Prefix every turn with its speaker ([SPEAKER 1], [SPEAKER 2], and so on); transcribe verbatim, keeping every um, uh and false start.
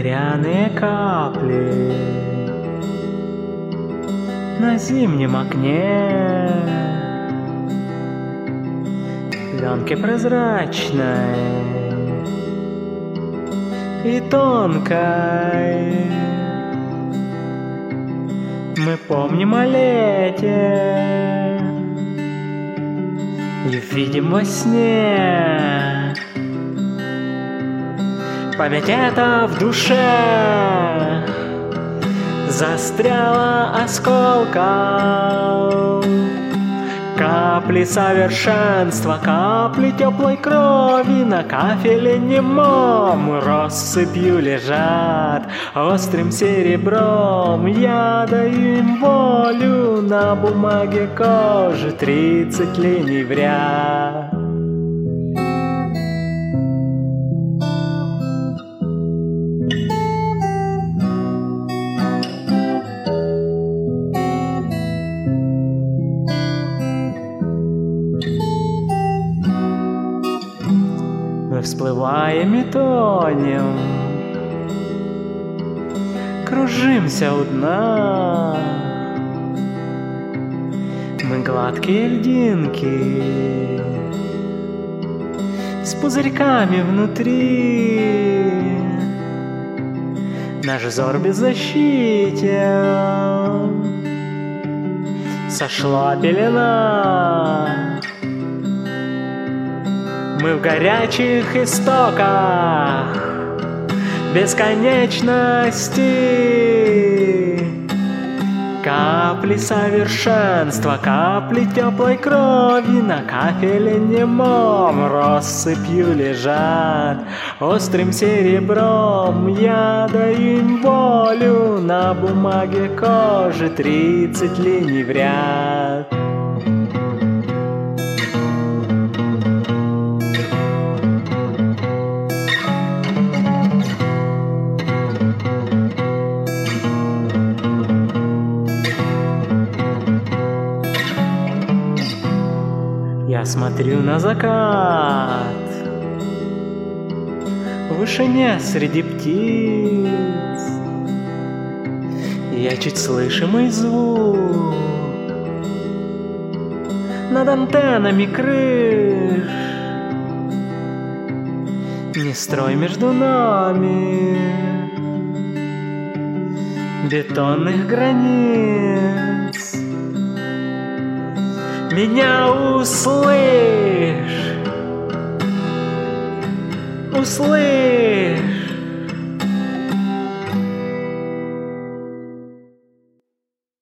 [SPEAKER 1] багряные капли на зимнем окне, пленки прозрачной и тонкой. Мы помним о лете и видим во сне. Память эта в душе застряла осколком. Капли совершенства, капли теплой крови на кафеле немом россыпью лежат острым серебром. Я даю им волю на бумаге кожи, тридцать линий в ряд. Мы всплываем и тонем, кружимся у дна. Мы гладкие льдинки с пузырьками внутри. Наш взор беззащитен, сошла пелена. Мы в горячих истоках бесконечности. Капли совершенства, капли теплой крови на кафеле немом россыпью лежат острым серебром. Я даю им волю на бумаге кожи, тридцать линий в ряд. Я смотрю на закат в вышине среди птиц. Я чуть слышимый звук над антеннами крыш. Не строй между нами бетонных границ. Меня услышь, услышь.